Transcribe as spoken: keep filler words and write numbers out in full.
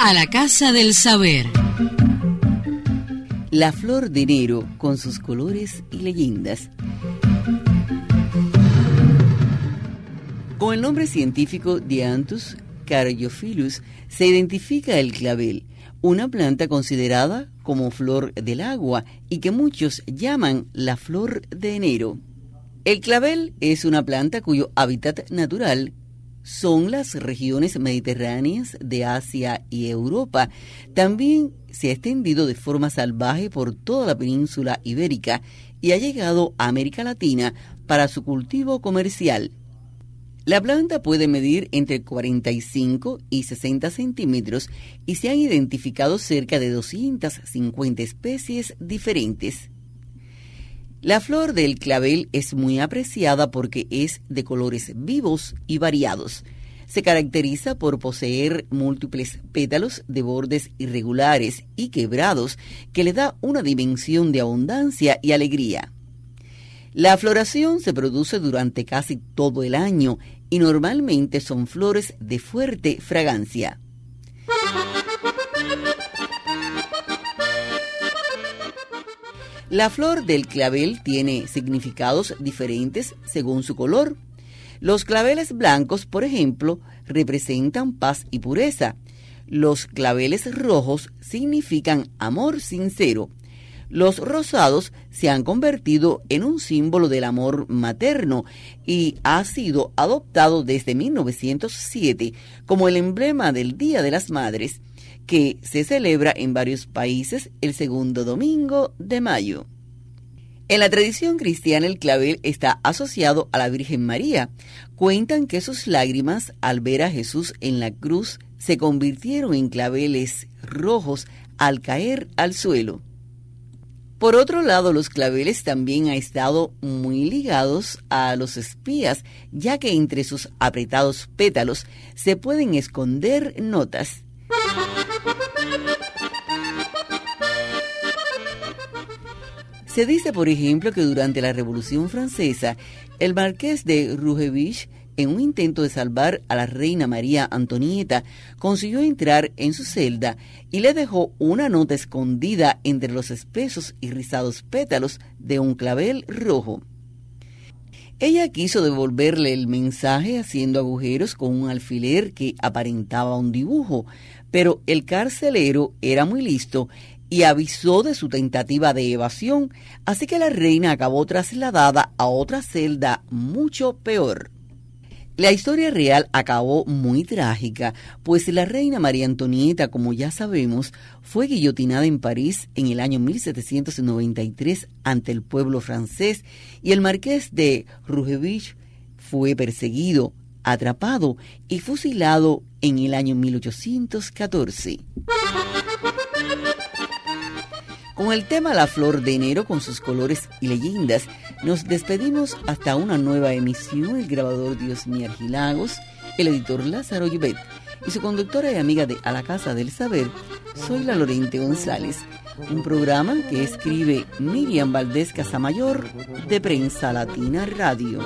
A la Casa del Saber. La flor de enero con sus colores y leyendas. Con el nombre científico Dianthus caryophyllus se identifica el clavel, una planta considerada como flor del agua y que muchos llaman la flor de enero. El clavel es una planta cuyo hábitat natural son las regiones mediterráneas de Asia y Europa. También se ha extendido de forma salvaje por toda la península ibérica y ha llegado a América Latina para su cultivo comercial. La planta puede medir entre cuarenta y cinco y sesenta centímetros y se han identificado cerca de doscientas cincuenta especies diferentes. La flor del clavel es muy apreciada porque es de colores vivos y variados. Se caracteriza por poseer múltiples pétalos de bordes irregulares y quebrados que le da una dimensión de abundancia y alegría. La floración se produce durante casi todo el año y normalmente son flores de fuerte fragancia. La flor del clavel tiene significados diferentes según su color. Los claveles blancos, por ejemplo, representan paz y pureza. Los claveles rojos significan amor sincero. Los rosados se han convertido en un símbolo del amor materno y ha sido adoptado desde mil novecientos siete como el emblema del Día de las Madres, que se celebra en varios países el segundo domingo de mayo. En la tradición cristiana el clavel está asociado a la Virgen María. Cuentan que sus lágrimas al ver a Jesús en la cruz se convirtieron en claveles rojos al caer al suelo. Por otro lado, los claveles también han estado muy ligados a los espías, ya que entre sus apretados pétalos se pueden esconder notas. Se dice, por ejemplo, que durante la Revolución Francesa, el marqués de Rugevich, en un intento de salvar a la reina María Antonieta, consiguió entrar en su celda y le dejó una nota escondida entre los espesos y rizados pétalos de un clavel rojo. Ella quiso devolverle el mensaje haciendo agujeros con un alfiler que aparentaba un dibujo, pero el carcelero era muy listo y avisó de su tentativa de evasión, así que la reina acabó trasladada a otra celda mucho peor. La historia real acabó muy trágica, pues la reina María Antonieta, como ya sabemos, fue guillotinada en París en el año mil setecientos noventa y tres ante el pueblo francés y el marqués de Rugevich fue perseguido, atrapado y fusilado en el año mil ochocientos catorce. Con el tema La Flor de Enero, con sus colores y leyendas, nos despedimos hasta una nueva emisión. El grabador Diosmi Argilagos, el editor Lázaro Llobet y su conductora y amiga de A la Casa del Saber, soy la Lorente González. Un programa que escribe Miriam Valdés Casamayor de Prensa Latina Radio.